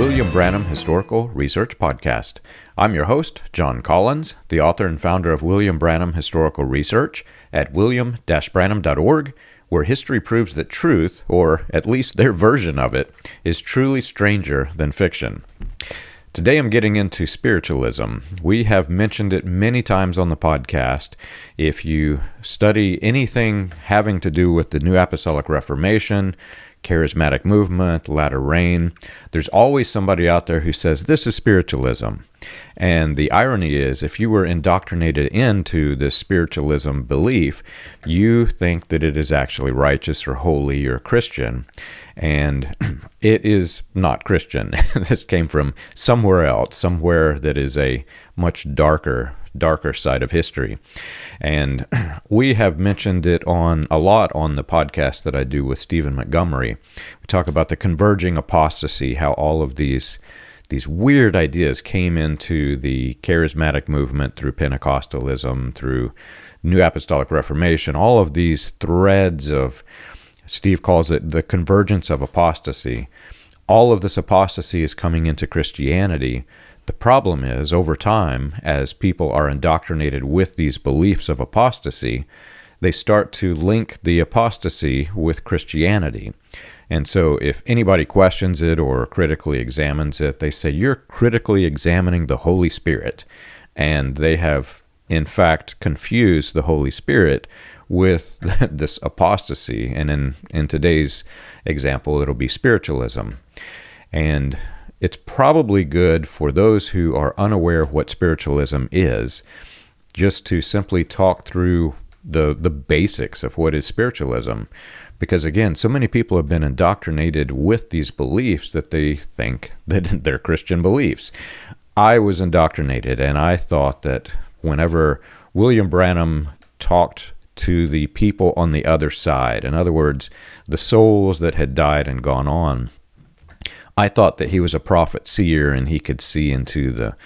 William Branham Historical Research Podcast. I'm your host, John Collins, the author and founder of William Branham Historical Research at william-branham.org, where history proves that truth, or at least their version of it, is truly stranger than fiction. Today I'm getting into spiritualism. We have mentioned it many times on the podcast. If you study anything having to do with the New Apostolic Reformation, Charismatic Movement, Latter Rain, there's always somebody out there who says this is spiritualism. And the irony is, if you were indoctrinated into this spiritualism belief, you think that it is actually righteous or holy or Christian. And it is not Christian. This came from somewhere else, somewhere that is a much darker side of history. And we have mentioned it a lot on the podcast that I do with Stephen Montgomery. We talk about the converging apostasy, how all of these weird ideas came into the charismatic movement through Pentecostalism, through New Apostolic Reformation, all of these threads of, Steve calls it the convergence of apostasy. All of this apostasy is coming into Christianity. The problem is, over time, as people are indoctrinated with these beliefs of apostasy, they start to link the apostasy with Christianity. And so if anybody questions it or critically examines it, they say, you're critically examining the Holy Spirit. And they have, in fact, confused the Holy Spirit with this apostasy. And in today's example, it'll be spiritualism. And it's probably good for those who are unaware of what spiritualism is, just to simply talk through the basics of what is spiritualism. Because again, so many people have been indoctrinated with these beliefs that they think that they're Christian beliefs. I was indoctrinated, and I thought that whenever William Branham talked to the people on the other side, in other words, the souls that had died and gone on, I thought that he was a prophet seer and he could see into the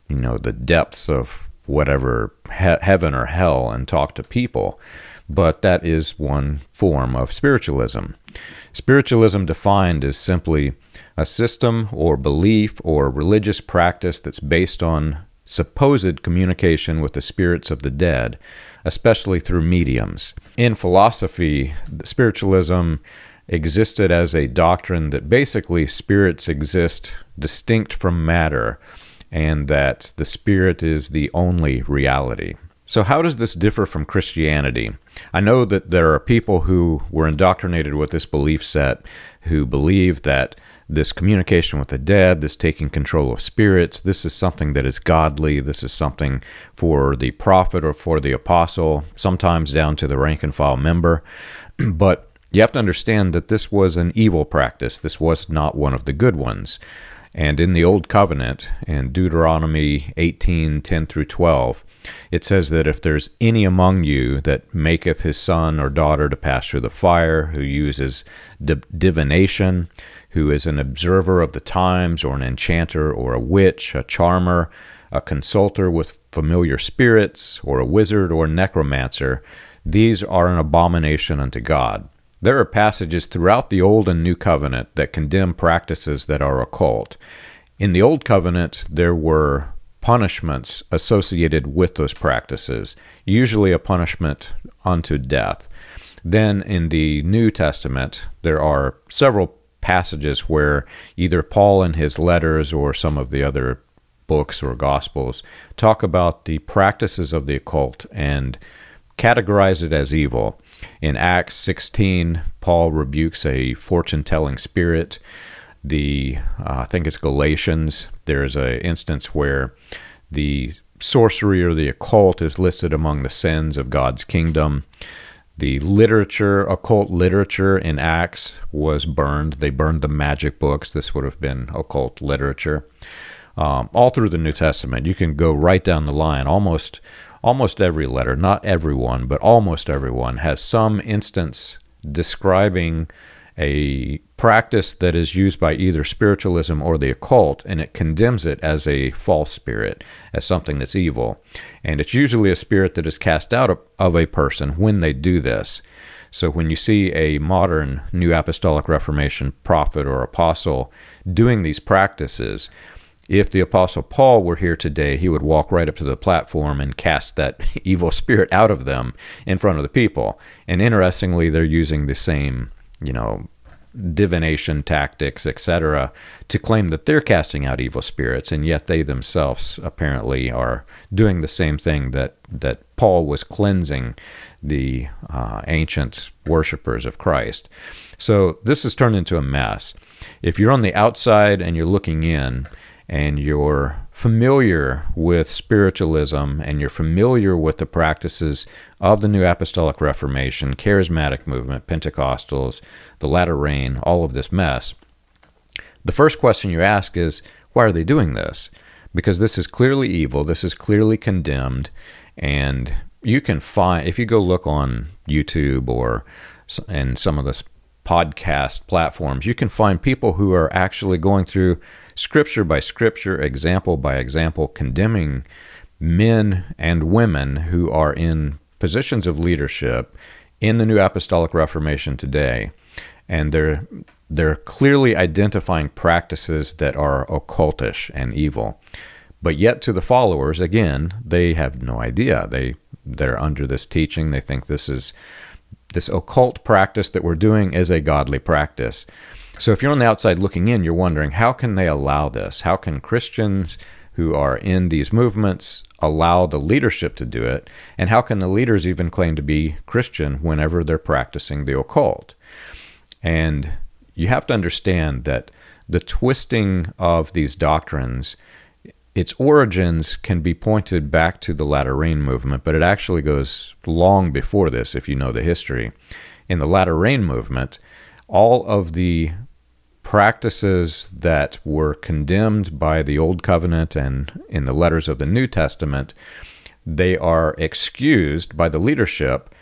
depths of whatever heaven or hell and talk to people. But that is one form of spiritualism. Spiritualism defined is simply a system or belief or religious practice that's based on supposed communication with the spirits of the dead, especially through mediums. In philosophy, spiritualism existed as a doctrine that basically spirits exist distinct from matter and that the spirit is the only reality. So how does this differ from Christianity? I know that there are people who were indoctrinated with this belief set who believe that this communication with the dead, this taking control of spirits, this is something that is godly, this is something for the prophet or for the apostle, sometimes down to the rank and file member. But you have to understand that this was an evil practice. This was not one of the good ones. And in the Old Covenant, in Deuteronomy 18:10 through 12, it says that if there's any among you that maketh his son or daughter to pass through the fire, who uses divination, who is an observer of the times, or an enchanter, or a witch, a charmer, a consulter with familiar spirits, or a wizard, or necromancer, these are an abomination unto God. There are passages throughout the Old and New Covenant that condemn practices that are occult. In the Old Covenant, there were punishments associated with those practices, usually a punishment unto death. Then in the New Testament, there are several passages where either Paul in his letters or some of the other books or Gospels talk about the practices of the occult and categorize it as evil. In Acts 16, Paul rebukes a fortune-telling spirit. I think it's Galatians, there's an instance where the sorcery or the occult is listed among the sins of God's kingdom. The occult literature in Acts was burned. They burned the magic books. This would have been occult literature. All through the New Testament, you can go right down the line. Almost every letter, not everyone, but almost everyone, has some instance describing a practice that is used by either spiritualism or the occult, and it condemns it as a false spirit, as something that's evil. And it's usually a spirit that is cast out of a person when they do this. So when you see a modern New Apostolic Reformation prophet or apostle doing these practices, if the Apostle Paul were here today, he would walk right up to the platform and cast that evil spirit out of them in front of the people. And interestingly, they're using the same, divination tactics, etc., to claim that they're casting out evil spirits, and yet they themselves apparently are doing the same thing that Paul was cleansing the ancient worshipers of Christ. So this has turned into a mess. If you're on the outside and you're looking in, and you're familiar with spiritualism, and you're familiar with the practices of the New Apostolic Reformation, Charismatic movement, Pentecostals, the Latter Rain, all of this mess, the first question you ask is, why are they doing this? Because this is clearly evil, this is clearly condemned, and you can find, if you go look on YouTube or in some of the podcast platforms, you can find people who are actually going through scripture by scripture, example by example, condemning men and women who are in positions of leadership in the New Apostolic Reformation today. And they're clearly identifying practices that are occultish and evil. But yet to the followers, again, they have no idea. They're under this teaching. They think this occult practice that we're doing is a godly practice. So if you're on the outside looking in, you're wondering, how can they allow this? How can Christians who are in these movements allow the leadership to do it? And how can the leaders even claim to be Christian whenever they're practicing the occult? And you have to understand that the twisting of these doctrines, its origins can be pointed back to the Latter Rain movement, but it actually goes long before this, if you know the history. In the Latter Rain movement, all of the practices that were condemned by the Old Covenant and in the letters of the New Testament, they are excused by the leadership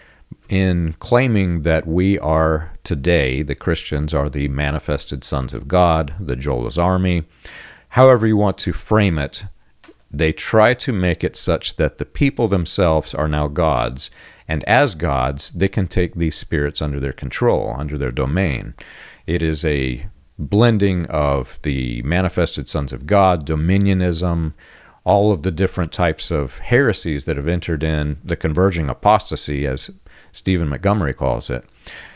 in claiming that we are today, the Christians are the manifested sons of God, the Joel's army. However you want to frame it, they try to make it such that the people themselves are now gods, and as gods, they can take these spirits under their control, under their domain. It is a blending of the manifested sons of God, dominionism, all of the different types of heresies that have entered in the converging apostasy, as Stephen Montgomery calls it.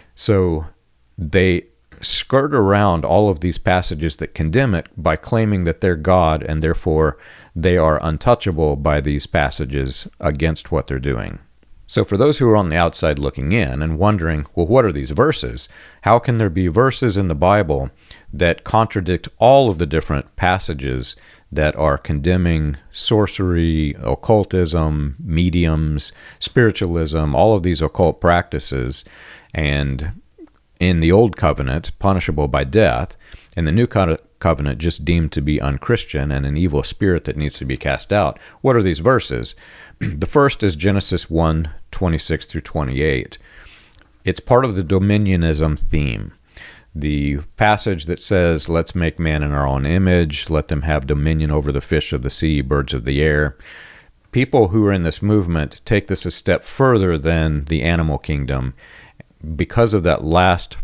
So they skirt around all of these passages that condemn it by claiming that they're God, and therefore they are untouchable by these passages against what they're doing. So for those who are on the outside looking in and wondering, well, what are these verses? How can there be verses in the Bible that contradict all of the different passages that are condemning sorcery, occultism, mediums, spiritualism, all of these occult practices, and in the Old Covenant, punishable by death, and the New Covenant just deemed to be unchristian and an evil spirit that needs to be cast out? What are these verses? The first is Genesis 1:26 through 28. It's part of the dominionism theme. The passage that says, let's make man in our own image, let them have dominion over the fish of the sea, birds of the air. People who are in this movement take this a step further than the animal kingdom because of that last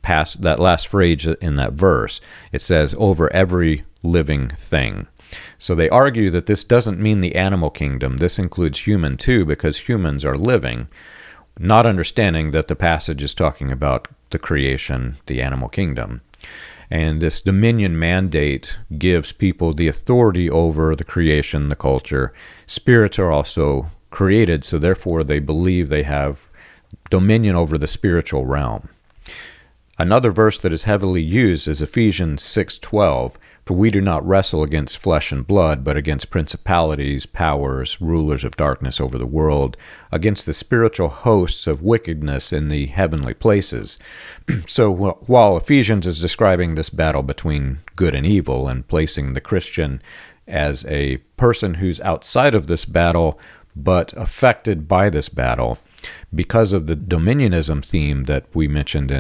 phrase in that verse. It says, over every living thing. So they argue that this doesn't mean the animal kingdom. This includes human too, because humans are living, not understanding that the passage is talking about the creation, the animal kingdom. And this dominion mandate gives people the authority over the creation, the culture. Spirits are also created, so therefore they believe they have dominion over the spiritual realm. Another verse that is heavily used is Ephesians 6:12, for we do not wrestle against flesh and blood, but against principalities, powers, rulers of darkness over the world, against the spiritual hosts of wickedness in the heavenly places. So while Ephesians is describing this battle between good and evil and placing the Christian as a person who's outside of this battle, but affected by this battle, because of the dominionism theme that we mentioned in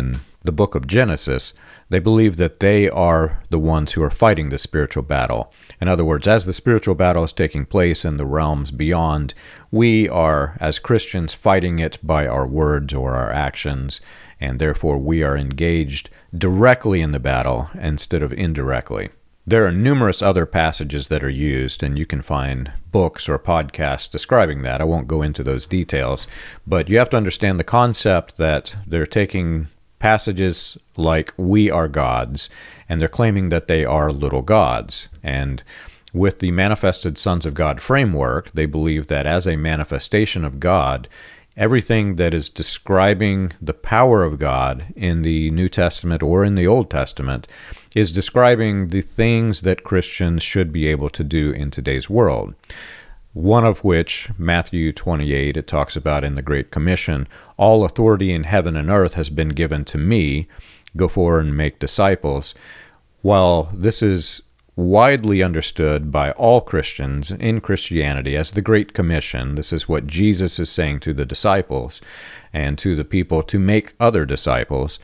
the book of Genesis, they believe that they are the ones who are fighting the spiritual battle. In other words, as the spiritual battle is taking place in the realms beyond, we are, as Christians, fighting it by our words or our actions, and therefore we are engaged directly in the battle instead of indirectly. There are numerous other passages that are used, and you can find books or podcasts describing that. I won't go into those details, but you have to understand the concept that they're taking passages like "we are gods," and they're claiming that they are little gods. And with the Manifested Sons of God framework, they believe that as a manifestation of God, everything that is describing the power of God in the New Testament or in the Old Testament is describing the things that Christians should be able to do in today's world. One of which, Matthew 28, it talks about in the Great Commission, "All authority in heaven and earth has been given to me. Go forward and make disciples." While this is widely understood by all Christians in Christianity as the Great Commission, this is what Jesus is saying to the disciples and to the people to make other disciples.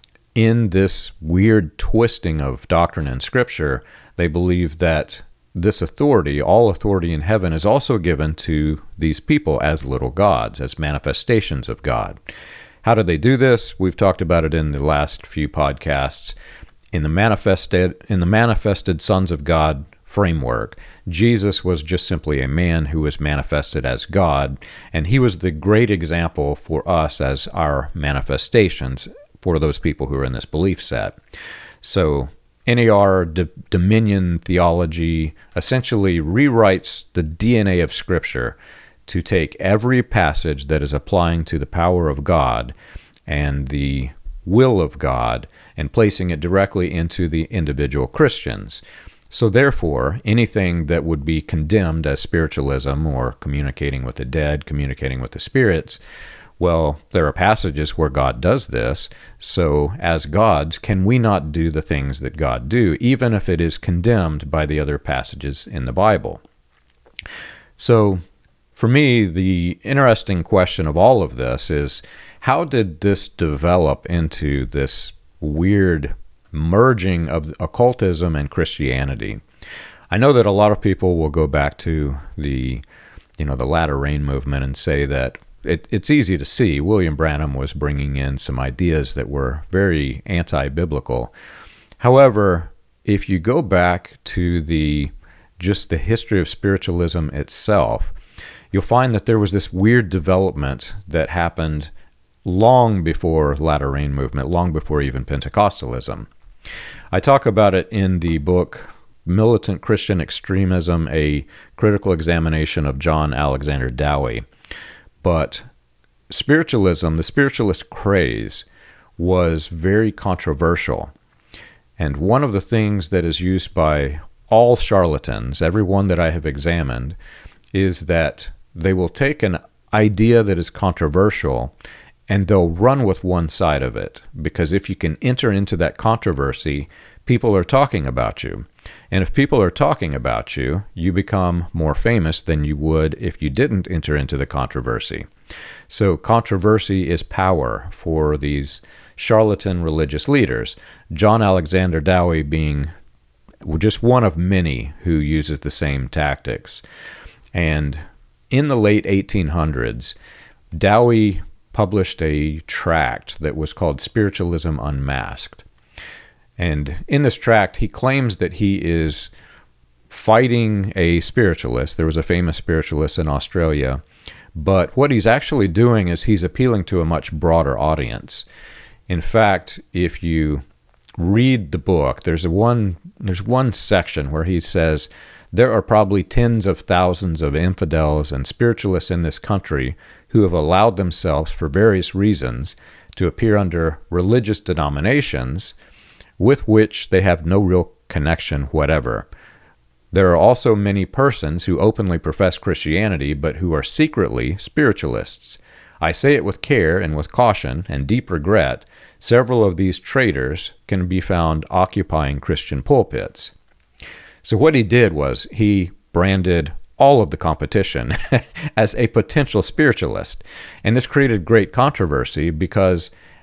In this weird twisting of doctrine and Scripture, they believe that this authority, all authority in heaven, is also given to these people as little gods, as manifestations of God. How do they do this? We've talked about it in the last few podcasts. In the manifested Sons of God framework, Jesus was just simply a man who was manifested as God, and he was the great example for us as our manifestations for those people who are in this belief set. So NAR Dominion theology essentially rewrites the DNA of Scripture to take every passage that is applying to the power of God and the will of God and placing it directly into the individual Christians. So therefore, anything that would be condemned as spiritualism or communicating with the dead, communicating with the spirits, well, there are passages where God does this. So as gods, can we not do the things that God do, even if it is condemned by the other passages in the Bible? So for me, the interesting question of all of this is, how did this develop into this weird merging of occultism and Christianity? I know that a lot of people will go back to the latter rain movement and say that it's easy to see William Branham was bringing in some ideas that were very anti-biblical. However, if you go back to just the history of spiritualism itself, you'll find that there was this weird development that happened long before latter rain movement, long before even Pentecostalism. I talk about it in the book Militant Christian Extremism, a critical examination of John Alexander Dowie. But spiritualism, the spiritualist craze, was very controversial. And one of the things that is used by all charlatans, everyone that I have examined, is that they will take an idea that is controversial and they'll run with one side of it. Because if you can enter into that controversy, people are talking about you. And if people are talking about you, you become more famous than you would if you didn't enter into the controversy. So controversy is power for these charlatan religious leaders, John Alexander Dowie being just one of many who uses the same tactics. And in the late 1800s, Dowie published a tract that was called Spiritualism Unmasked. And in this tract, he claims that he is fighting a spiritualist. There was a famous spiritualist in Australia. But what he's actually doing is he's appealing to a much broader audience. In fact, if you read the book, there's one section where he says, there are probably tens of thousands of infidels and spiritualists in this country who have allowed themselves, for various reasons, to appear under religious denominations with which they have no real connection whatever. There are also many persons who openly profess Christianity, but who are secretly spiritualists. I say it with care and with caution and deep regret. Several of these traitors can be found occupying Christian pulpits. So what he did was he branded all of the competition as a potential spiritualist. And this created great controversy because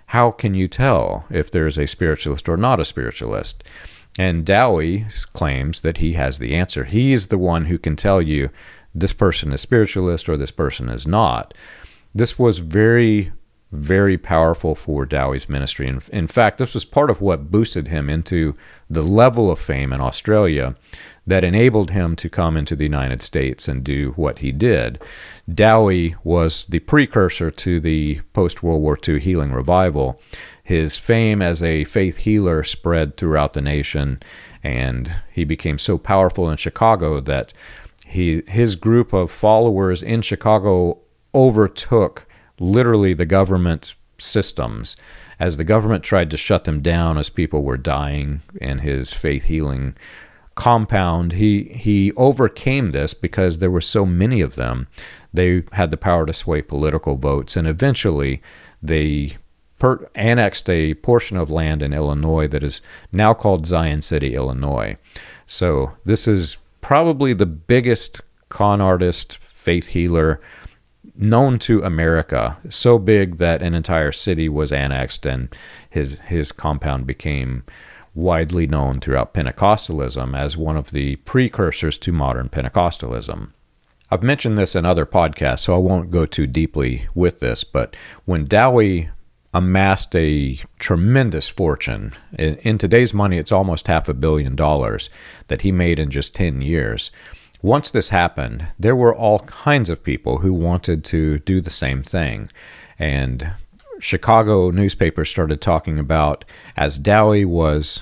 how can you tell if there's a spiritualist or not a spiritualist? And Dowie claims that he has the answer. He is the one who can tell you this person is spiritualist or this person is not. This was very, very powerful for Dowie's ministry. In fact, this was part of what boosted him into the level of fame in Australia that enabled him to come into the United States and do what he did. Dowie was the precursor to the post-World War II healing revival. His fame as a faith healer spread throughout the nation, and he became so powerful in Chicago that his group of followers in Chicago overtook literally the government systems as the government tried to shut them down as people were dying in his faith healing compound. He overcame this because there were so many of them. They had the power to sway political votes, and eventually they annexed a portion of land in Illinois that is now called Zion City, Illinois. So this is probably the biggest con artist, faith healer known to America, so big that an entire city was annexed, and his compound became widely known throughout Pentecostalism as one of the precursors to modern Pentecostalism. I've mentioned this in other podcasts, so I won't go too deeply with this, but when Dowie amassed a tremendous fortune, in today's money it's almost $500 million that he made in just 10 years. Once this happened, there were all kinds of people who wanted to do the same thing. And Chicago newspapers started talking about, as Dowie was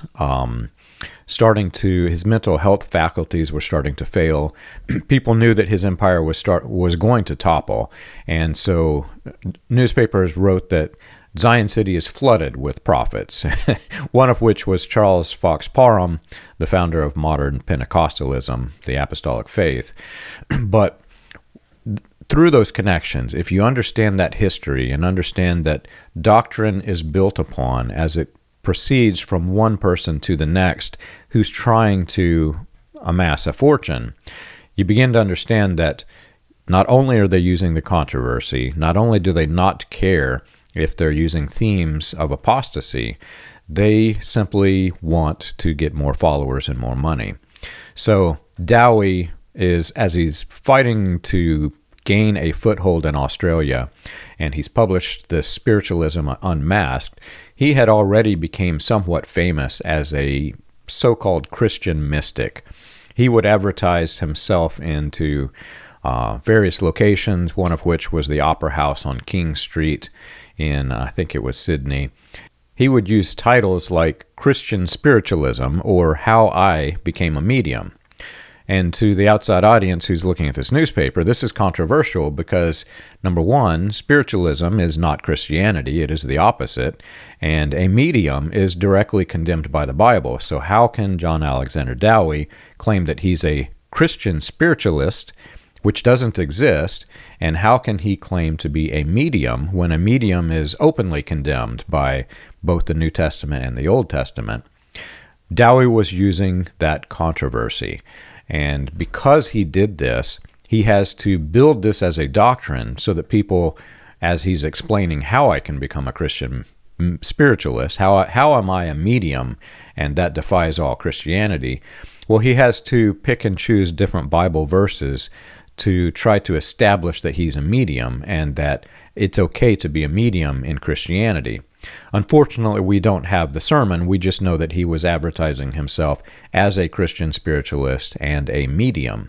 his mental health faculties were starting to fail, people knew that his empire was going to topple. And so newspapers wrote that Zion City is flooded with prophets, one of which was Charles Fox Parham, the founder of modern Pentecostalism, the apostolic faith. But through those connections, if you understand that history and understand that doctrine is built upon as it proceeds from one person to the next who's trying to amass a fortune, you begin to understand that not only are they using the controversy, not only do they not care if they're using themes of apostasy, they simply want to get more followers and more money. So Dowie is, as he's fighting to gain a foothold in Australia, and he's published this Spiritualism Unmasked, he had already become somewhat famous as a so-called Christian mystic. He would advertise himself into various locations, one of which was the Opera House on King Street in, I think it was Sydney. He would use titles like Christian Spiritualism or How I Became a Medium. And to the outside audience who's looking at this newspaper, this is controversial because, number one, spiritualism is not Christianity, it is the opposite, and a medium is directly condemned by the Bible. So how can John Alexander Dowie claim that he's a Christian spiritualist, which doesn't exist, and how can he claim to be a medium when a medium is openly condemned by both the New Testament and the Old Testament? Dowie was using that controversy. And because he did this, he has to build this as a doctrine so that people, as he's explaining how I can become a Christian spiritualist, how am I a medium, and that defies all Christianity, well, he has to pick and choose different Bible verses to try to establish that he's a medium and that it's okay to be a medium in Christianity. Unfortunately, we don't have the sermon. We just know that he was advertising himself as a Christian spiritualist and a medium.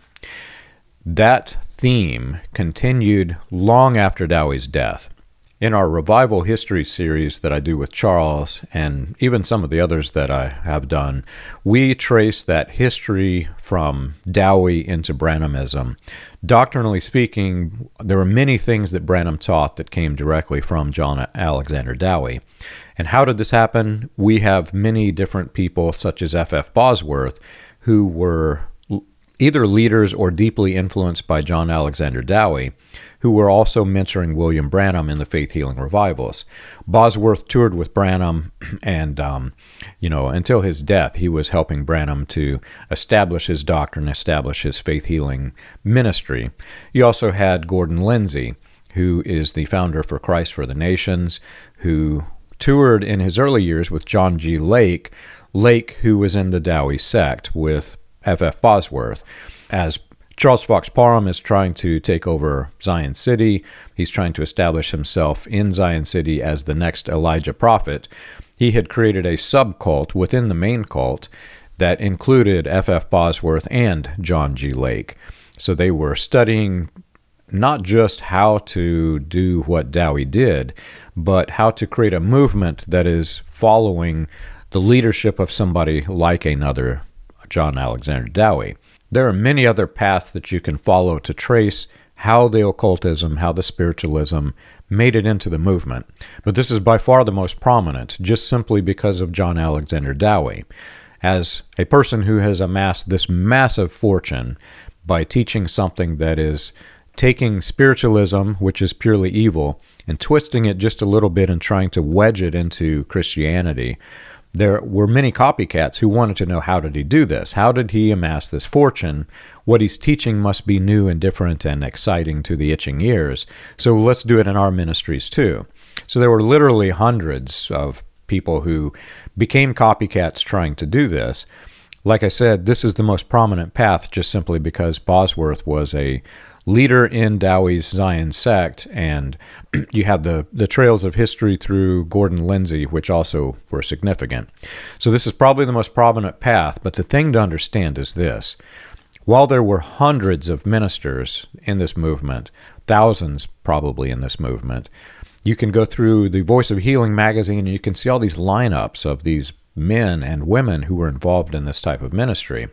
That theme continued long after Dowie's death. In our Revival History series that I do with Charles, and even some of the others that I have done, we trace that history from Dowie into Branhamism. Doctrinally speaking, there were many things that Branham taught that came directly from John Alexander Dowie. And how did this happen? We have many different people, such as F.F. Bosworth, who were either leaders or deeply influenced by John Alexander Dowie, who were also mentoring William Branham in the faith healing revivals. Bosworth toured with Branham, and until his death, he was helping Branham to establish his doctrine, establish his faith healing ministry. You also had Gordon Lindsay, who is the founder for Christ for the Nations, who toured in his early years with John G. Lake, who was in the Dowie sect with F.F. Bosworth. As Charles Fox Parham is trying to take over Zion City, he's trying to establish himself in Zion City as the next Elijah prophet. He had created a subcult within the main cult that included F.F. Bosworth and John G. Lake. So they were studying not just how to do what Dowie did, but how to create a movement that is following the leadership of somebody like another John Alexander Dowie. There are many other paths that you can follow to trace how the occultism, how the spiritualism made it into the movement. But this is by far the most prominent, just simply because of John Alexander Dowie. As a person who has amassed this massive fortune by teaching something that is taking spiritualism, which is purely evil, and twisting it just a little bit and trying to wedge it into Christianity, there were many copycats who wanted to know, how did he do this? How did he amass this fortune? What he's teaching must be new and different and exciting to the itching ears. So let's do it in our ministries too. So there were literally hundreds of people who became copycats trying to do this. Like I said, this is the most prominent path just simply because Bosworth was a leader in Dowie's Zion sect, and you have the trails of history through Gordon Lindsay, which also were significant. So this is probably the most prominent path, but the thing to understand is this. While there were hundreds of ministers in this movement, thousands probably in this movement, you can go through the Voice of Healing magazine and you can see all these lineups of these men and women who were involved in this type of ministry.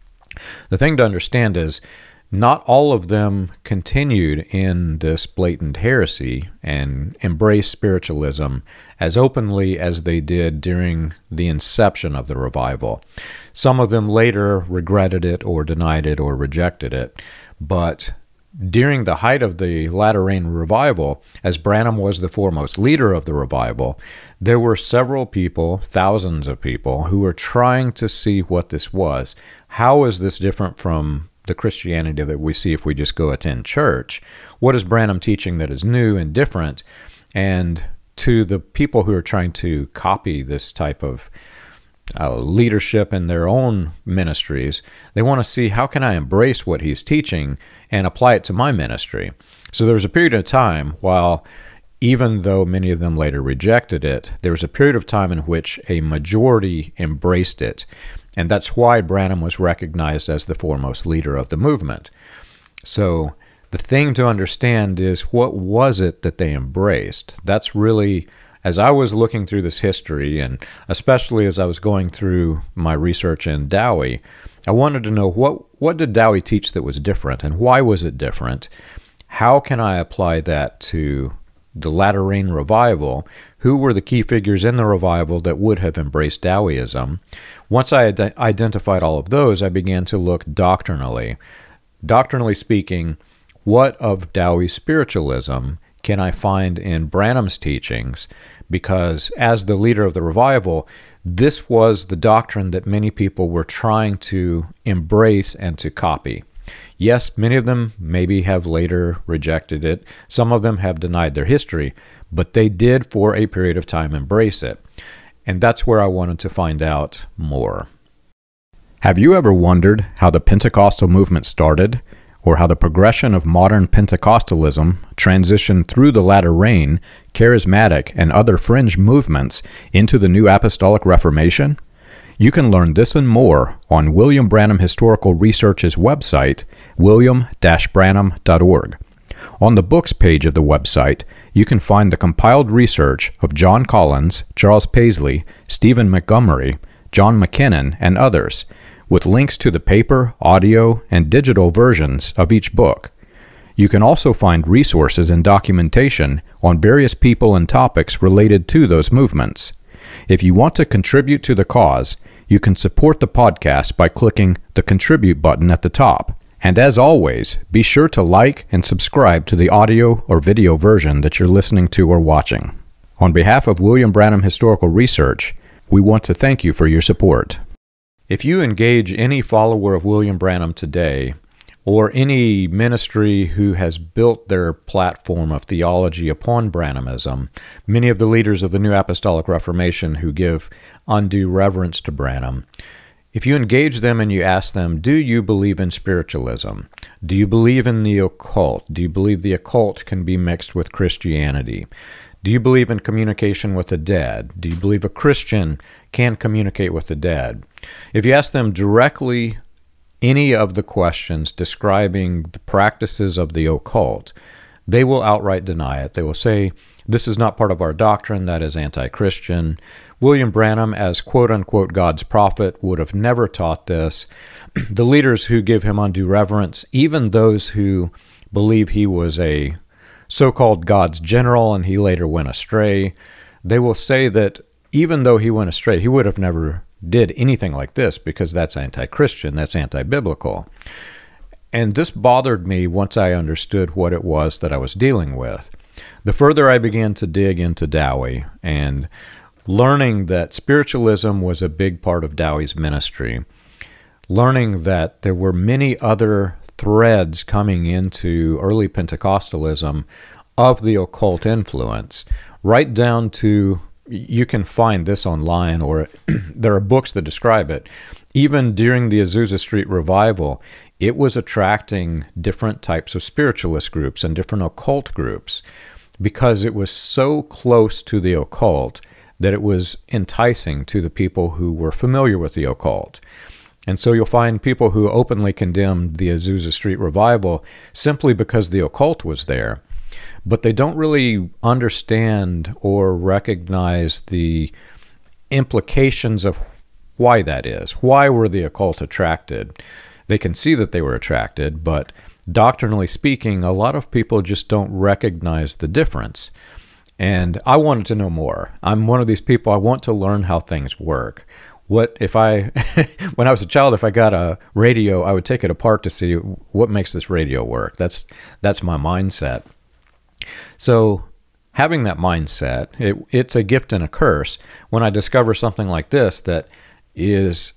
The thing to understand is not all of them continued in this blatant heresy and embraced spiritualism as openly as they did during the inception of the revival. Some of them later regretted it or denied it or rejected it, but during the height of the Latter-rain revival, as Branham was the foremost leader of the revival, there were several people, thousands of people, who were trying to see what this was. How is this different from the Christianity that we see if we just go attend church? What is Branham teaching that is new and different? And to the people who are trying to copy this type of leadership in their own ministries, they want to see, how can I embrace what he's teaching and apply it to my ministry? So there was a period of time while, even though many of them later rejected it, there was a period of time in which a majority embraced it. And that's why Branham was recognized as the foremost leader of the movement. So the thing to understand is, what was it that they embraced? That's really, as I was looking through this history, and especially as I was going through my research in Dowie, I wanted to know, what did Dowie teach that was different, and why was it different? How can I apply that to the Latter-rain revival? Who were the key figures in the revival that would have embraced Dowieism? Once I identified all of those, I began to look doctrinally. Doctrinally speaking, what of Dowie's spiritualism can I find in Branham's teachings? Because as the leader of the revival, this was the doctrine that many people were trying to embrace and to copy. Yes, many of them maybe have later rejected it. Some of them have denied their history, but they did for a period of time embrace it. And that's where I wanted to find out more. Have you ever wondered how the Pentecostal movement started, or how the progression of modern Pentecostalism transitioned through the Latter-rain, Charismatic, and other fringe movements into the New Apostolic Reformation? You can learn this and more on William Branham Historical Research's website, william-branham.org. On the books page of the website, you can find the compiled research of John Collins, Charles Paisley, Stephen Montgomery, John McKinnon, and others, with links to the paper, audio, and digital versions of each book. You can also find resources and documentation on various people and topics related to those movements. If you want to contribute to the cause, you can support the podcast by clicking the Contribute button at the top. And as always, be sure to like and subscribe to the audio or video version that you're listening to or watching. On behalf of William Branham Historical Research, we want to thank you for your support. If you engage any follower of William Branham today, or any ministry who has built their platform of theology upon Branhamism, many of the leaders of the New Apostolic Reformation who give undue reverence to Branham, if you engage them and you ask them, do you believe in spiritualism? Do you believe in the occult? Do you believe the occult can be mixed with Christianity? Do you believe in communication with the dead? Do you believe a Christian can communicate with the dead? If you ask them directly any of the questions describing the practices of the occult, they will outright deny it. They will say, this is not part of our doctrine, that is anti-Christian. William Branham, as quote-unquote God's prophet, would have never taught this. The leaders who give him undue reverence, even those who believe he was a so-called God's general and he later went astray, they will say that even though he went astray, he would have never did anything like this because that's anti-Christian, that's anti-biblical. And this bothered me once I understood what it was that I was dealing with. The further I began to dig into Dowie and learning that spiritualism was a big part of Dowie's ministry, learning that there were many other threads coming into early Pentecostalism of the occult influence, right down to, you can find this online, or there are books that describe it. Even during the Azusa Street revival, it was attracting different types of spiritualist groups and different occult groups because it was so close to the occult that it was enticing to the people who were familiar with the occult. And so you'll find people who openly condemned the Azusa Street revival simply because the occult was there. But they don't really understand or recognize the implications of why that is. Why were the occult attracted? They can see that they were attracted, but doctrinally speaking, a lot of people just don't recognize the difference. And I wanted to know more. I'm one of these people, I want to learn how things work. What if I, when I was a child, if I got a radio, I would take it apart to see what makes this radio work. That's my mindset. So having that mindset, it's a gift and a curse when I discover something like this that is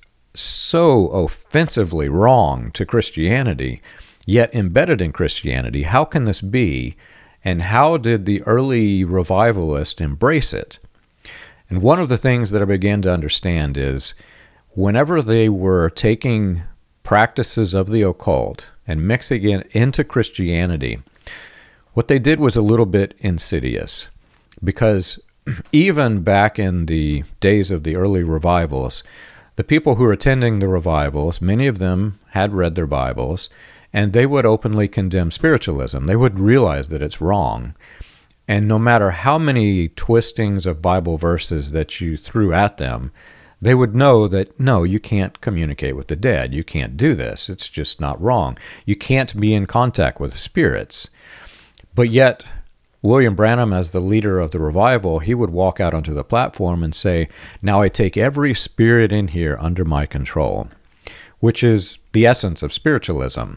so offensively wrong to Christianity, yet embedded in Christianity. How can this be? And how did the early revivalists embrace it? And one of the things that I began to understand is whenever they were taking practices of the occult and mixing it into Christianity, what they did was a little bit insidious, because even back in the days of the early revivals, the people who were attending the revivals, many of them had read their Bibles, and they would openly condemn spiritualism. They would realize that it's wrong. And no matter how many twistings of Bible verses that you threw at them, they would know that, no, you can't communicate with the dead. You can't do this. It's just not wrong. You can't be in contact with spirits. But yet, William Branham, as the leader of the revival, he would walk out onto the platform and say, now I take every spirit in here under my control, which is the essence of spiritualism.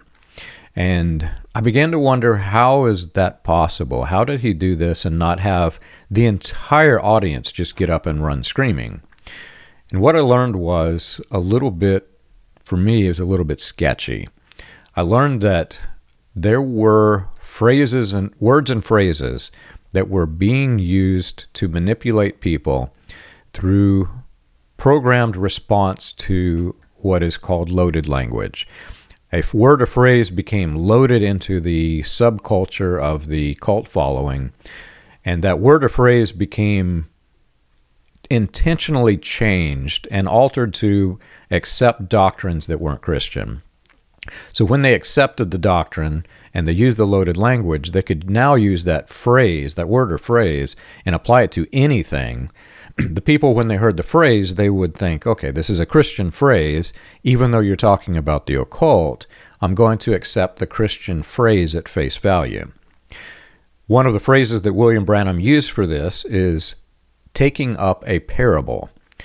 And I began to wonder, how is that possible? How did he do this and not have the entire audience just get up and run screaming? And what I learned was a little bit, for me, it was a little bit sketchy. I learned that there were phrases and words and phrases that were being used to manipulate people through programmed response to what is called loaded language. A word or phrase became loaded into the subculture of the cult following, and that word or phrase became intentionally changed and altered to accept doctrines that weren't Christian. So when they accepted the doctrine and they used the loaded language, they could now use that phrase, that word or phrase, and apply it to anything. The people, when they heard the phrase, they would think, okay, this is a Christian phrase. Even though you're talking about the occult, I'm going to accept the Christian phrase at face value. One of the phrases that William Branham used for this is taking up a parable.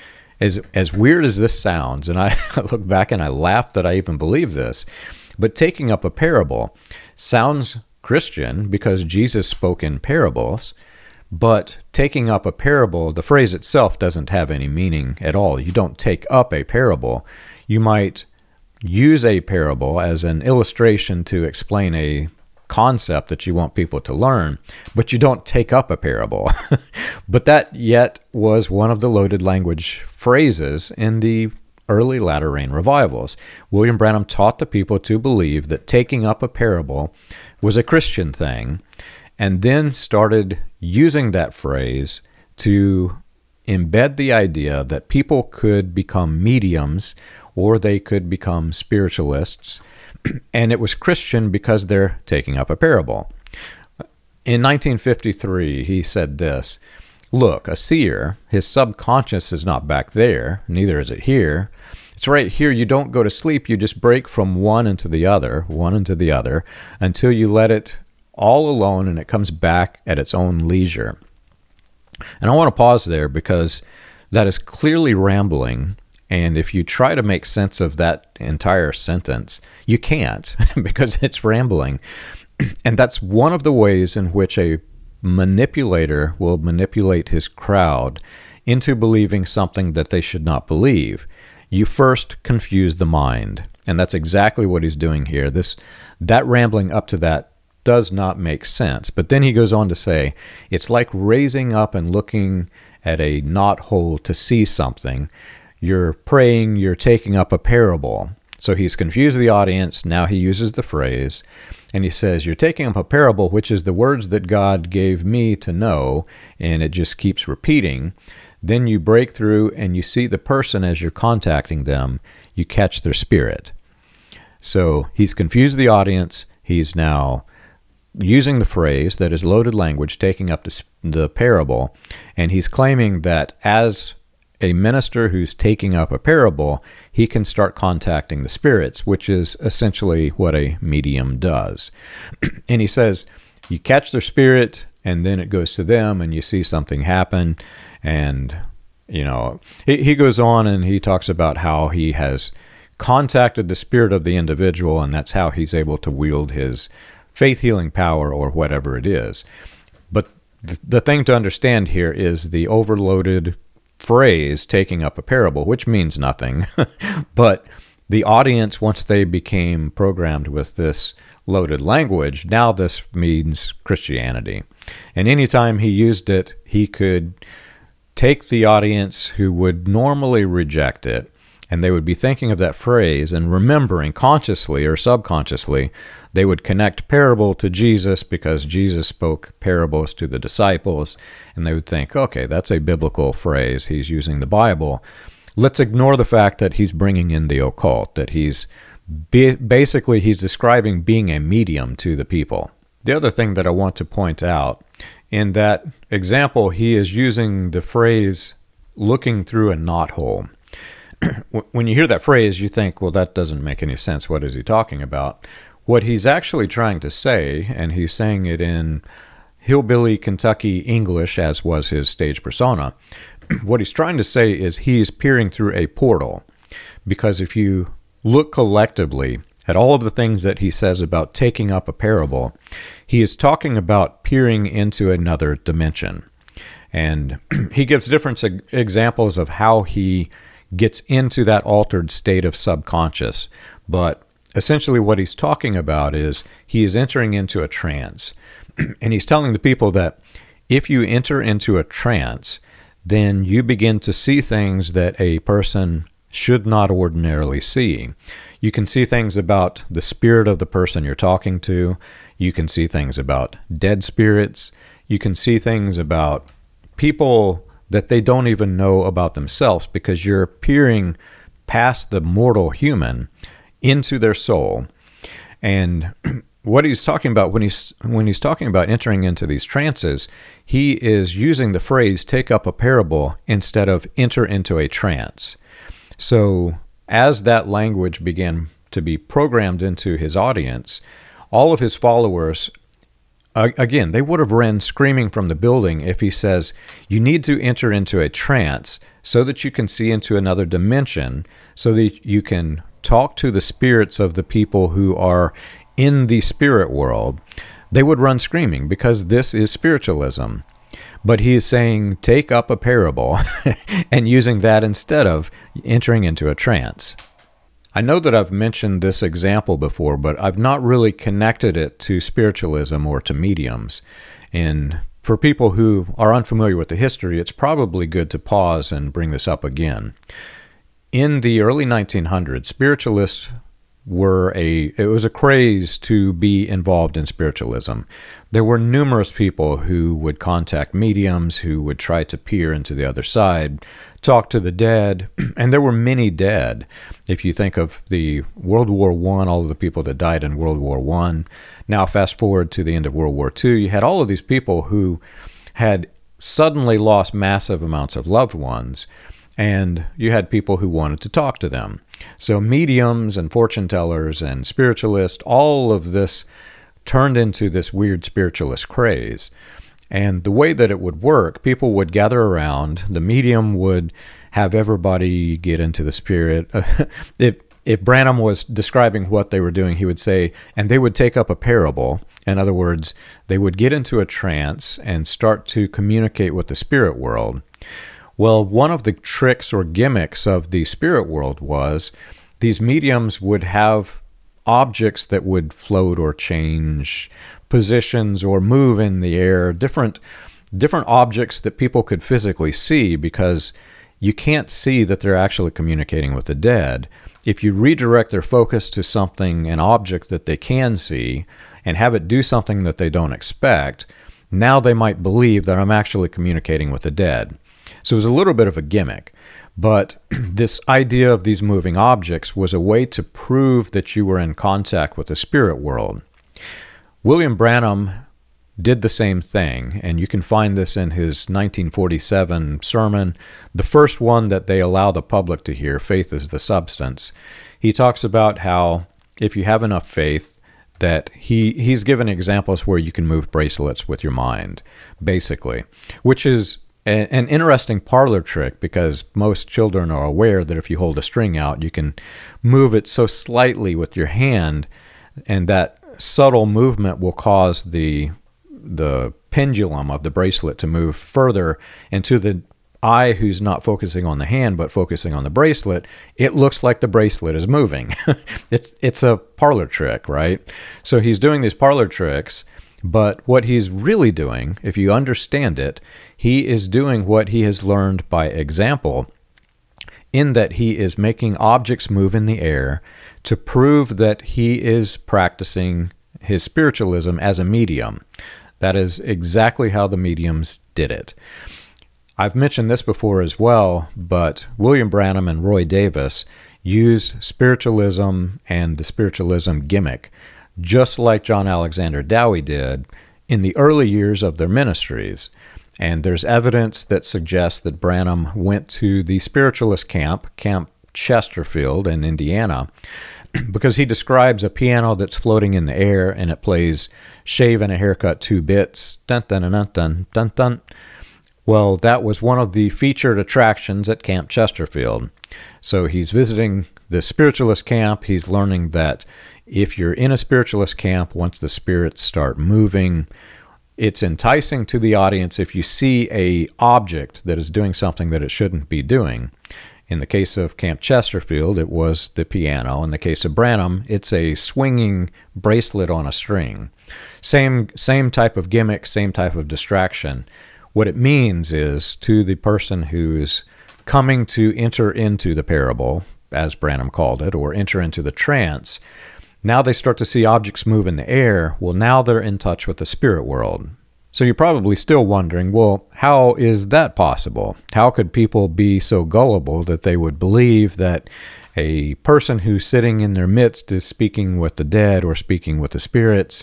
As weird as this sounds, and I look back and I laugh that I even believe this, but taking up a parable sounds Christian because Jesus spoke in parables, but taking up a parable, the phrase itself doesn't have any meaning at all. You don't take up a parable. You might use a parable as an illustration to explain a concept that you want people to learn, but you don't take up a parable. But that yet was one of the loaded language phrases in the early latter rain revivals. William Branham taught the people to believe that taking up a parable was a Christian thing, and then started using that phrase to embed the idea that people could become mediums or they could become spiritualists, and it was Christian because they're taking up a parable. In 1953, he said this, "Look, a seer, his subconscious is not back there, neither is it here. It's right here. You don't go to sleep. You just break from one into the other, until you let it all alone and it comes back at its own leisure." And I want to pause there because that is clearly rambling. And if you try to make sense of that entire sentence, you can't because it's rambling. And that's one of the ways in which a manipulator will manipulate his crowd into believing something that they should not believe. You first confuse the mind. And that's exactly what he's doing here. That rambling up to that does not make sense. But then he goes on to say, it's like raising up and looking at a knothole to see something. You're praying, you're taking up a parable. So he's confused the audience. Now he uses the phrase, and he says, you're taking up a parable, which is the words that God gave me to know, and it just keeps repeating. Then you break through and you see the person as you're contacting them. You catch their spirit. So he's confused the audience. He's now using the phrase that is loaded language, taking up the parable, and he's claiming that as a minister who's taking up a parable, he can start contacting the spirits, which is essentially what a medium does. And he says, you catch their spirit, and then it goes to them, and you see something happen. And, he goes on and he talks about how he has contacted the spirit of the individual, and that's how he's able to wield his faith healing power or whatever it is. But the thing to understand here is the overloaded phrase taking up a parable, which means nothing. But the audience, once they became programmed with this loaded language, now this means Christianity. And anytime he used it, he could take the audience who would normally reject it, and they would be thinking of that phrase and remembering consciously or subconsciously. They would connect parable to Jesus because Jesus spoke parables to the disciples, and they would think, okay, that's a biblical phrase. He's using the Bible. Let's ignore the fact that he's bringing in the occult, that he's describing being a medium to the people. The other thing that I want to point out, in that example, he is using the phrase looking through a knothole. When you hear that phrase, you think, well, that doesn't make any sense. What is he talking about? What he's actually trying to say, and he's saying it in hillbilly Kentucky English, as was his stage persona, what he's trying to say is he's peering through a portal. Because if you look collectively at all of the things that he says about taking up a parable, he is talking about peering into another dimension. And he gives different examples of how he gets into that altered state of subconscious. But essentially what he's talking about is he is entering into a trance. And he's telling the people that if you enter into a trance, then you begin to see things that a person should not ordinarily see. You can see things about the spirit of the person you're talking to. You can see things about dead spirits. You can see things about people that they don't even know about themselves, because you're peering past the mortal human into their soul. And what he's talking about when he's talking about entering into these trances, he is using the phrase take up a parable instead of enter into a trance. So as that language began to be programmed into his audience, all of his followers, again, they would have ran screaming from the building if he says, you need to enter into a trance so that you can see into another dimension, so that you can talk to the spirits of the people who are in the spirit world. They would run screaming because this is spiritualism. But he is saying, take up a parable and using that instead of entering into a trance. I know that I've mentioned this example before, but I've not really connected it to spiritualism or to mediums. And for people who are unfamiliar with the history, it's probably good to pause and bring this up again. In the early 1900s, spiritualists it was a craze to be involved in spiritualism. There were numerous people who would contact mediums, who would try to peer into the other side, talk to the dead, and there were many dead. If you think of the World War I, all of the people that died in World War I, now fast forward to the end of World War II, you had all of these people who had suddenly lost massive amounts of loved ones, and you had people who wanted to talk to them. So mediums and fortune tellers and spiritualists, all of this turned into this weird spiritualist craze. And the way that it would work, people would gather around, the medium would have everybody get into the spirit. If Branham was describing what they were doing, he would say, and they would take up a parable. In other words, they would get into a trance and start to communicate with the spirit world. Well, one of the tricks or gimmicks of the spirit world was these mediums would have objects that would float or change positions or move in the air, different objects that people could physically see, because you can't see that they're actually communicating with the dead. If you redirect their focus to something, an object that they can see, and have it do something that they don't expect, now they might believe that I'm actually communicating with the dead. So it was a little bit of a gimmick, but this idea of these moving objects was a way to prove that you were in contact with the spirit world. William Branham did the same thing, and you can find this in his 1947 sermon, the first one that they allow the public to hear, Faith is the Substance. He talks about how if you have enough faith, that he's given examples where you can move bracelets with your mind, basically, which is an interesting parlor trick, because most children are aware that if you hold a string out, you can move it so slightly with your hand, and that subtle movement will cause the pendulum of the bracelet to move further, and to the eye who's not focusing on the hand but focusing on the bracelet, it looks like the bracelet is moving. It's a parlor trick, right? So he's doing these parlor tricks, but what he's really doing, if you understand it, he is doing what he has learned by example, in that he is making objects move in the air to prove that he is practicing his spiritualism as a medium. That is exactly how the mediums did it. I've mentioned this before as well, but William Branham and Roy Davis used spiritualism and the spiritualism gimmick, just like John Alexander Dowie did in the early years of their ministries. And there's evidence that suggests that Branham went to the spiritualist camp, Camp Chesterfield in Indiana, because he describes a piano that's floating in the air, and it plays Shave and a Haircut 2 Bits, dun dun dun dun dun dun. Well, that was one of the featured attractions at Camp Chesterfield. So he's visiting the spiritualist camp. He's learning that if you're in a spiritualist camp, once the spirits start moving, it's enticing to the audience if you see an object that is doing something that it shouldn't be doing. In the case of Camp Chesterfield, it was the piano. In the case of Branham, it's a swinging bracelet on a string. Same type of gimmick, same type of distraction. What it means is, to the person who's coming to enter into the parable, as Branham called it, or enter into the trance, now they start to see objects move in the air. Well, now they're in touch with the spirit world. So you're probably still wondering, well, how is that possible? How could people be so gullible that they would believe that a person who's sitting in their midst is speaking with the dead or speaking with the spirits?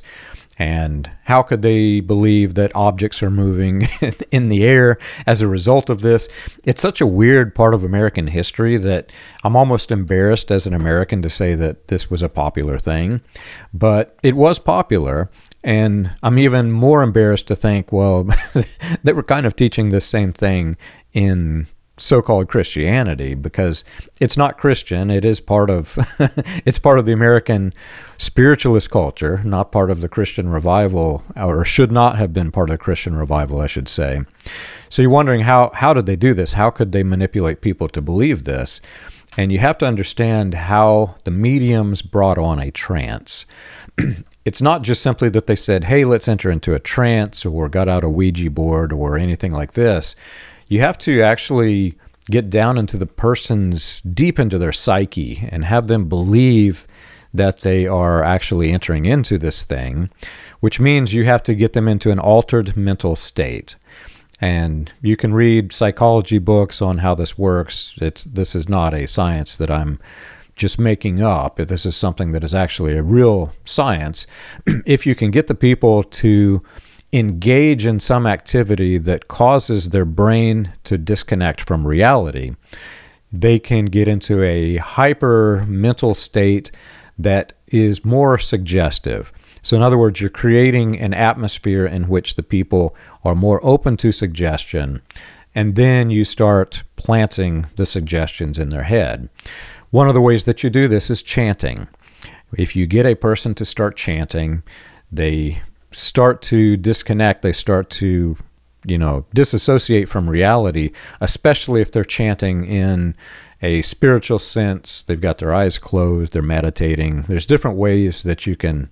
And how could they believe that objects are moving in the air as a result of this? It's such a weird part of American history that I'm almost embarrassed as an American to say that this was a popular thing. But it was popular, and I'm even more embarrassed to think, well, they were kind of teaching this same thing in so-called Christianity, because it's not Christian. It is part of it's part of the American spiritualist culture, not part of the Christian revival, or should not have been part of the Christian revival, I should say. So you're wondering, how did they do this? How could they manipulate people to believe this? And you have to understand how the mediums brought on a trance. It's not just simply that they said, hey, let's enter into a trance, or got out a Ouija board or anything like this. You have to actually get down into the person's, deep into their psyche, and have them believe that they are actually entering into this thing, which means you have to get them into an altered mental state. And you can read psychology books on how this works. This is not a science that I'm just making up. This is something that is actually a real science. If you can get the people to engage in some activity that causes their brain to disconnect from reality, they can get into a hyper mental state that is more suggestive. So in other words, you're creating an atmosphere in which the people are more open to suggestion, and then you start planting the suggestions in their head. One of the ways that you do this is chanting. If you get a person to start chanting, they start to disconnect, they start to, disassociate from reality, especially if they're chanting in a spiritual sense. They've got their eyes closed, they're meditating. There's different ways that you can,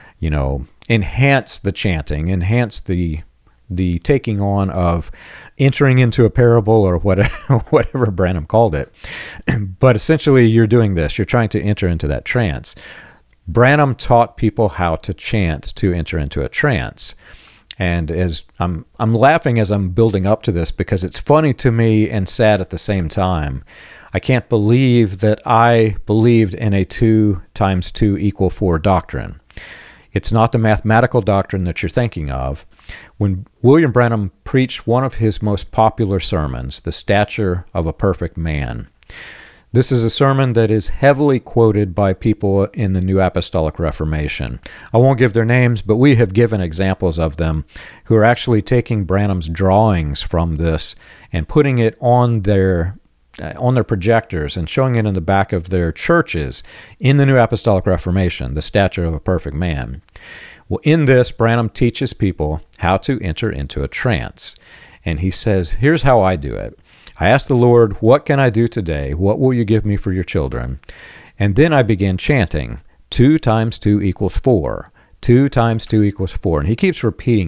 enhance the chanting, enhance the taking on of entering into a parable, or whatever Branham called it. But essentially, you're doing this. You're trying to enter into that trance. Branham taught people how to chant to enter into a trance. And as I'm laughing as I'm building up to this, because it's funny to me and sad at the same time. I can't believe that I believed in a 2 × 2 = 4 doctrine. It's not the mathematical doctrine that you're thinking of. When William Branham preached one of his most popular sermons, The Stature of a Perfect Man, this is a sermon that is heavily quoted by people in the New Apostolic Reformation. I won't give their names, but we have given examples of them who are actually taking Branham's drawings from this and putting it on their projectors and showing it in the back of their churches in the New Apostolic Reformation, The Stature of a Perfect Man. Well, in this, Branham teaches people how to enter into a trance. And he says, here's how I do it. I ask the Lord, what can I do today? What will you give me for your children? And then I begin chanting, 2 × 2 = 4. 2 × 2 = 4. And he keeps repeating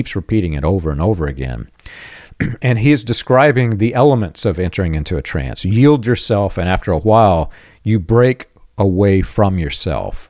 it over and over again. And he is describing the elements of entering into a trance. Yield yourself, and after a while, you break away from yourself.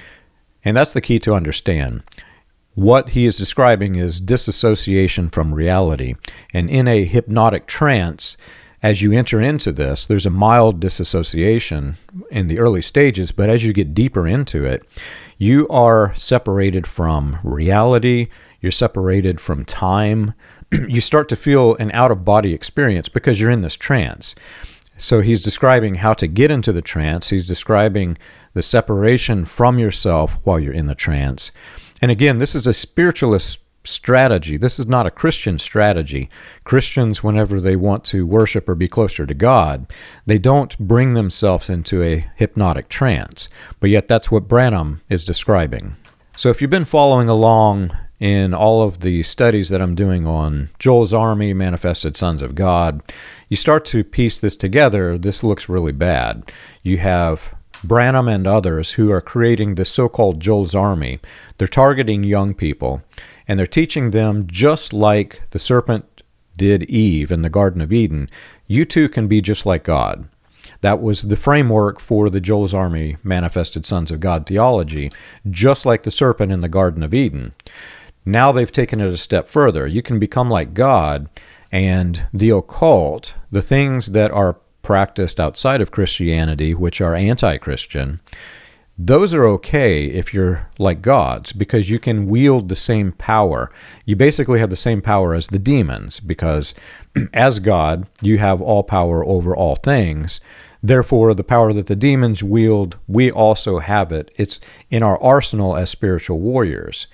And that's the key to understand. What he is describing is disassociation from reality. And in a hypnotic trance, as you enter into this, there's a mild disassociation in the early stages, but as you get deeper into it, you are separated from reality, you're separated from time. You start to feel an out-of-body experience because you're in this trance. So he's describing how to get into the trance. He's describing the separation from yourself while you're in the trance. And again, this is a spiritualist strategy. This is not a Christian strategy. Christians, whenever they want to worship or be closer to God, they don't bring themselves into a hypnotic trance. But yet that's what Branham is describing. So if you've been following along in all of the studies that I'm doing on Joel's Army, Manifested Sons of God, you start to piece this together. This looks really bad. You have Branham and others who are creating the so-called Joel's Army. They're targeting young people, and they're teaching them, just like the serpent did Eve in the Garden of Eden, you too can be just like God. That was the framework for the Joel's Army Manifested Sons of God theology, just like the serpent in the Garden of Eden. Now they've taken it a step further. You can become like God, and the occult, the things that are practiced outside of Christianity, which are anti-Christian, those are okay if you're like gods, because you can wield the same power. You basically have the same power as the demons, because as God, you have all power over all things. Therefore, the power that the demons wield, we also have it. It's in our arsenal as spiritual warriors.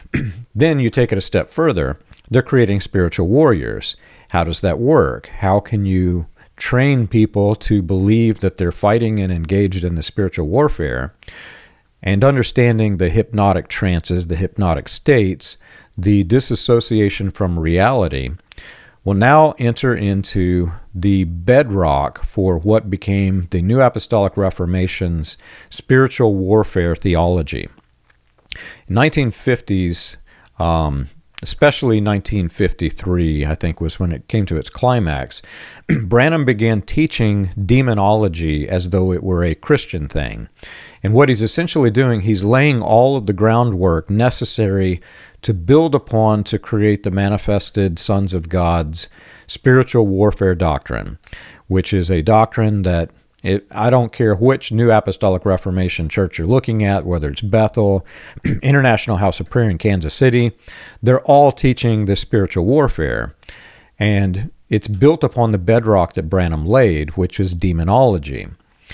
Then you take it a step further. They're creating spiritual warriors. How does that work? How can you train people to believe that they're fighting and engaged in the spiritual warfare, and understanding the hypnotic trances, the hypnotic states, the disassociation from reality? will now enter into the bedrock for what became the New Apostolic Reformation's spiritual warfare theology. In 1950s, especially 1953, I think, was when it came to its climax, Branham began teaching demonology as though it were a Christian thing. And what he's essentially doing, he's laying all of the groundwork necessary to build upon to create the manifested sons of God's spiritual warfare doctrine, which is a doctrine that I don't care which New Apostolic Reformation church you're looking at, whether it's Bethel, International House of Prayer in Kansas City, they're all teaching this spiritual warfare. And it's built upon the bedrock that Branham laid, which is demonology.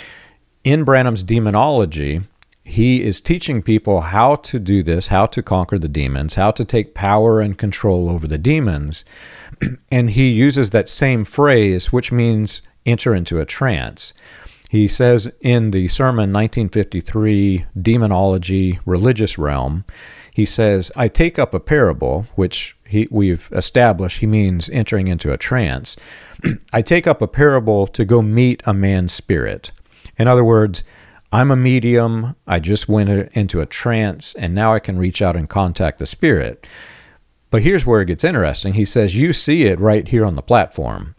In Branham's demonology, he is teaching people how to do this, how to conquer the demons, how to take power and control over the demons. And he uses that same phrase, which means enter into a trance. He says in the sermon 1953, Demonology, Religious Realm, he says, I take up a parable, which we've established he means entering into a trance. I take up a parable to go meet a man's spirit. In other words, I'm a medium, I just went into a trance, and now I can reach out and contact the spirit. But here's where it gets interesting. He says, you see it right here on the platform.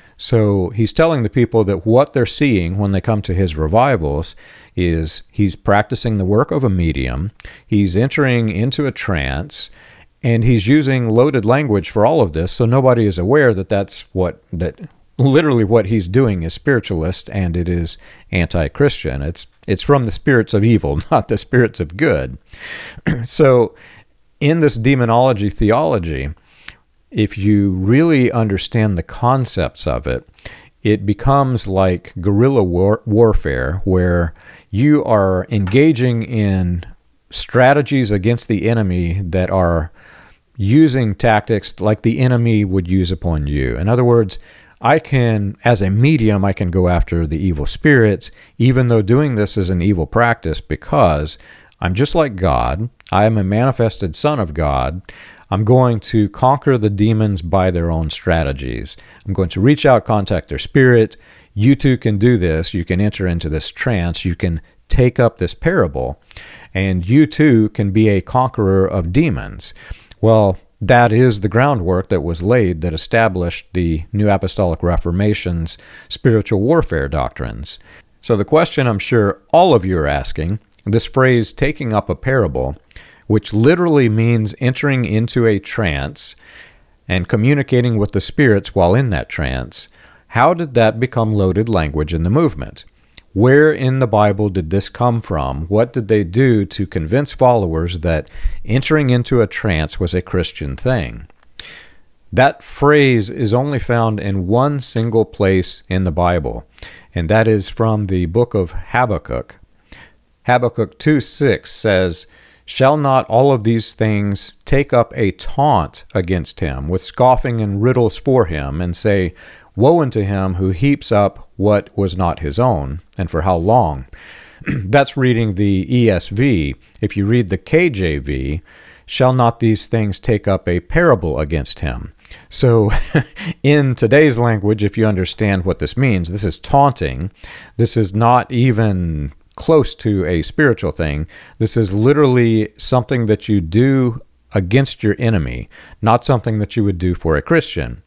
So he's telling the people that what they're seeing when they come to his revivals is he's practicing the work of a medium, he's entering into a trance, and he's using loaded language for all of this, so nobody is aware that that literally what he's doing is spiritualist and it is anti-Christian. It's from the spirits of evil, not the spirits of good. So in this demonology theology, if you really understand the concepts of it, it becomes like guerrilla warfare, where you are engaging in strategies against the enemy that are using tactics like the enemy would use upon you. In other words, as a medium, I can go after the evil spirits, even though doing this is an evil practice, because I'm just like God. I am a manifested son of God. I'm going to conquer the demons by their own strategies. I'm going to reach out, contact their spirit. You too can do this. You can enter into this trance. You can take up this parable, and you too can be a conqueror of demons. Well, that is the groundwork that was laid that established the New Apostolic Reformation's spiritual warfare doctrines. So the question I'm sure all of you are asking, this phrase, taking up a parable, which literally means entering into a trance and communicating with the spirits while in that trance, how did that become loaded language in the movement? Where in the Bible did this come from? What did they do to convince followers that entering into a trance was a Christian thing? That phrase is only found in one single place in the Bible, and that is from the book of Habakkuk. Habakkuk 2:6 says, Shall not all of these things take up a taunt against him, with scoffing and riddles for him, and say, Woe unto him who heaps up what was not his own, and for how long? That's reading the ESV. If you read the KJV, shall not these things take up a parable against him? So in today's language, if you understand what this means, this is taunting. This is not even close to a spiritual thing. This is literally something that you do against your enemy, not something that you would do for a Christian.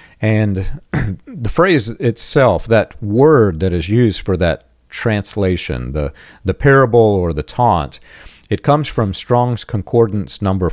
And the phrase itself, that word that is used for that translation, the parable or the taunt, it comes from Strong's Concordance number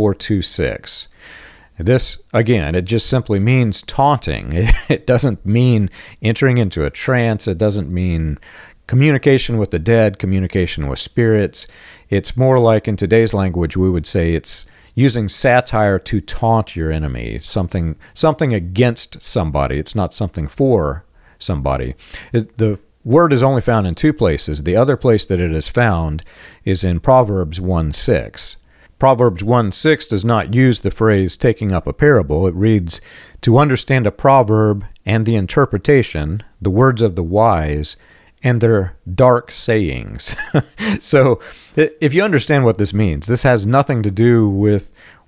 4426. This, again, it just simply means taunting. It doesn't mean entering into a trance. It doesn't mean communication with the dead, communication with spirits. It's more like, in today's language, we would say it's using satire to taunt your enemy, something against somebody. It's not something for somebody. The word is only found in two places. The other place that it is found is in Proverbs 1:6. Proverbs 1:6 does not use the phrase taking up a parable. It reads, to understand a proverb and the interpretation, the words of the wise, and their dark sayings. So if you understand what this means, this has nothing to do with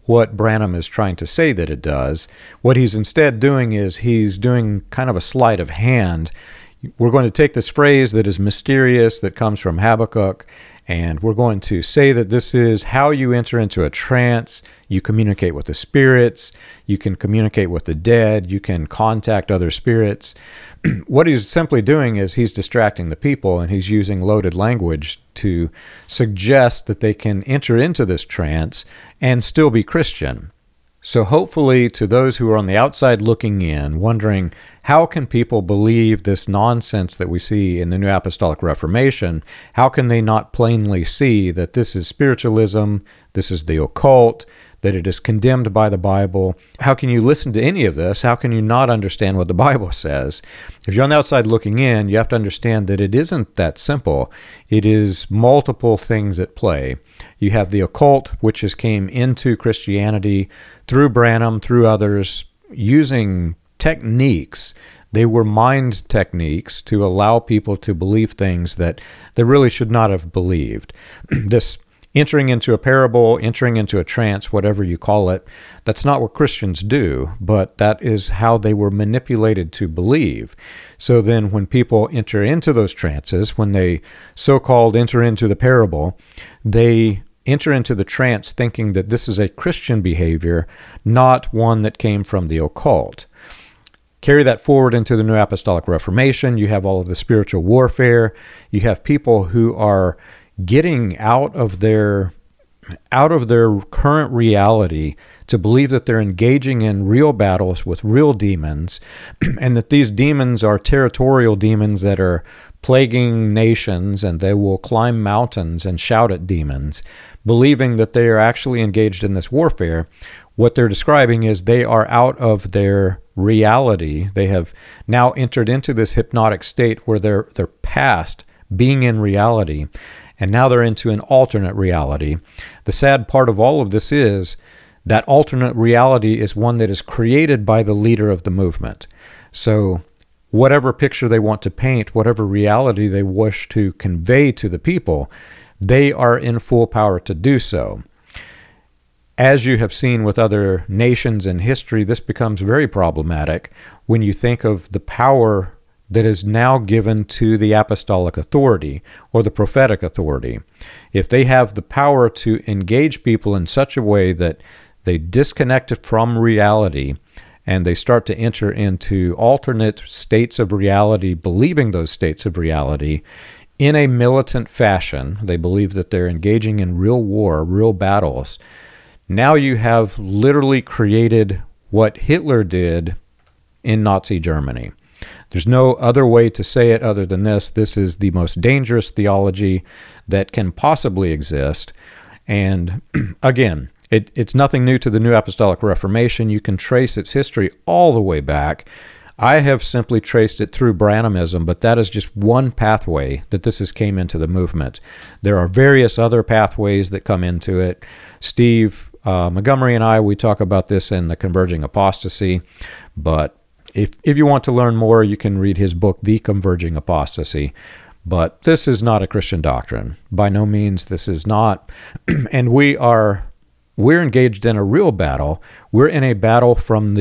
what Branham is trying to say that it does. What he's instead doing is he's doing kind of a sleight of hand. We're going to take this phrase that is mysterious, that comes from Habakkuk, and we're going to say that this is how you enter into a trance. You communicate with the spirits. You can communicate with the dead. You can contact other spirits. What he's simply doing is he's distracting the people, and he's using loaded language to suggest that they can enter into this trance and still be Christian. So hopefully to those who are on the outside looking in, wondering how can people believe this nonsense that we see in the New Apostolic Reformation, how can they not plainly see that this is spiritualism, this is the occult, that it is condemned by the Bible? How can you listen to any of this? How can you not understand what the Bible says? If you're on the outside looking in, you have to understand that it isn't that simple. It is multiple things at play. You have the occult, which came into Christianity through Branham, through others, using techniques. They were mind techniques to allow people to believe things that they really should not have believed. This entering into a parable, entering into a trance, whatever you call it, that's not what Christians do, but that is how they were manipulated to believe. So then when people enter into those trances, when they so-called enter into the parable, they enter into the trance thinking that this is a Christian behavior, not one that came from the occult. Carry that forward into the New Apostolic Reformation. You have all of the spiritual warfare. You have people who are getting out of their current reality to believe that they're engaging in real battles with real demons, and that these demons are territorial demons that are plaguing nations, and they will climb mountains and shout at demons, believing that they are actually engaged in this warfare. What they're describing is they are out of their reality. They have now entered into this hypnotic state where they're past being in reality, and now they're into an alternate reality. The sad part of all of this is that alternate reality is one that is created by the leader of the movement. So whatever picture they want to paint, whatever reality they wish to convey to the people, they are in full power to do so. As you have seen with other nations in history, this becomes very problematic when you think of the power that is now given to the apostolic authority or the prophetic authority. If they have the power to engage people in such a way that they disconnect from reality and they start to enter into alternate states of reality, believing those states of reality in a militant fashion, they believe that they're engaging in real war, real battles. Now you have literally created what Hitler did in Nazi Germany. There's no other way to say it other than this. This is the most dangerous theology that can possibly exist. And again, it's nothing new to the New Apostolic Reformation. You can trace its history all the way back. I have simply traced it through Branhamism, but that is just one pathway that this came into the movement. There are various other pathways that come into it. Steve Montgomery and I, we talk about this in The Converging Apostasy, but if you want to learn more, you can read his book, The Converging Apostasy. But this is not a Christian doctrine. By no means, this is not. And we're engaged in a real battle. We're in a battle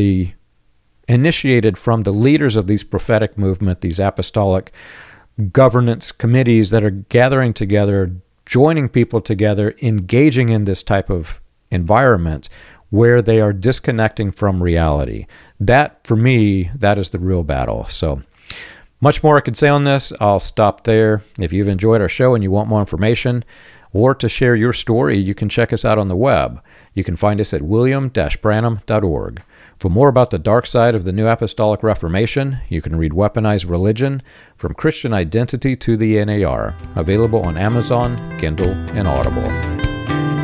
initiated from the leaders of these prophetic movement, these apostolic governance committees that are gathering together, joining people together, engaging in this type of environment where they are disconnecting from reality. That, for me, that is the real battle. So much more I could say on this. I'll stop there. If you've enjoyed our show and you want more information or to share your story, you can check us out on the web. You can find us at william-branham.org. For more about the dark side of the New Apostolic Reformation, you can read Weaponized Religion, From Christian Identity to the NAR, available on Amazon, Kindle, and Audible.